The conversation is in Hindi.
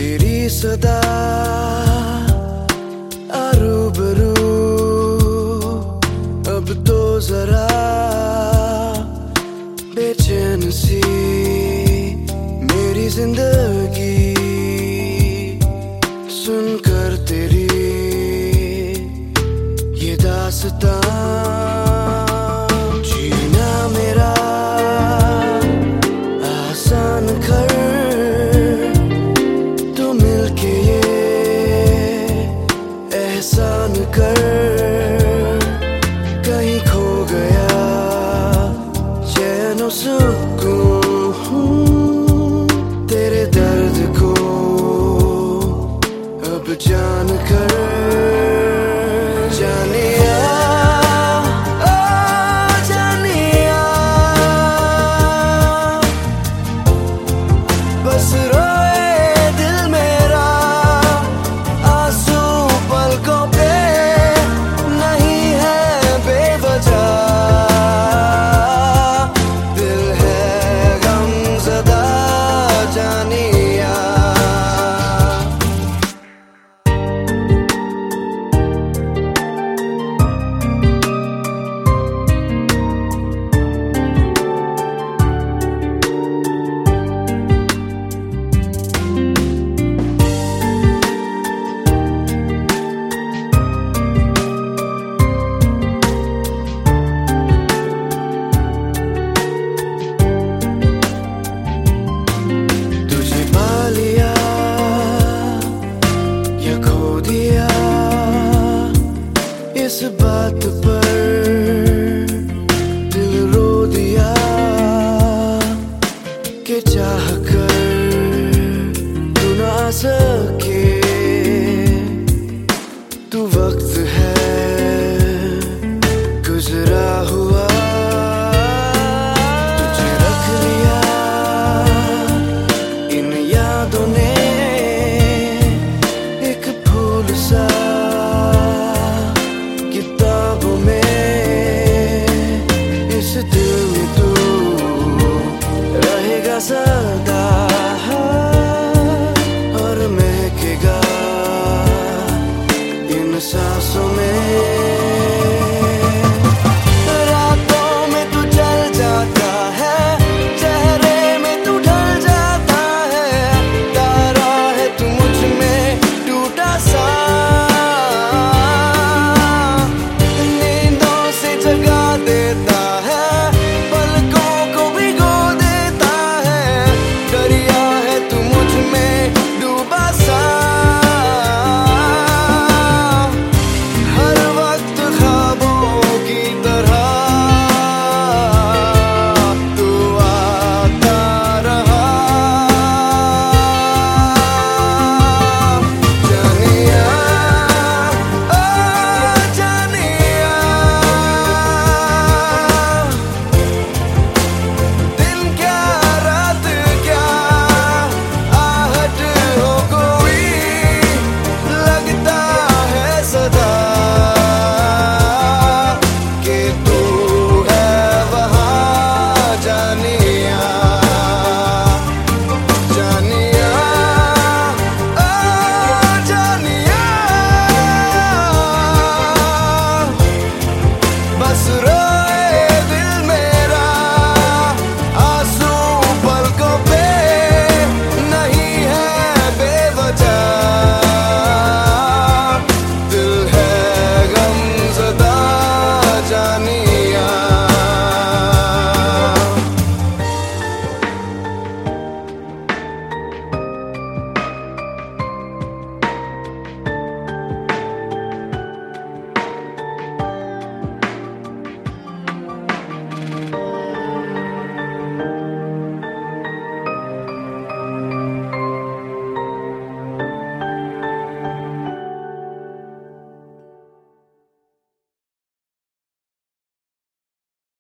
तेरी सदा आरूबरू अब तो जरा बेचैन सी मेरी जिंदगी सुनकर तेरी ये दास्तां जीना मेरा आसान कर तू मिलके ये एहसान कर कहीं खो गया चैन सुकून तेरे दर्द को अब जान कर जानिया जानिया बस रोए दिल मेरा आंसू पलकों पे नहीं है बेवजह दिल है गमज़दा जानिया इस बात पर दिल रो दिया कि चाह कर तू ना सके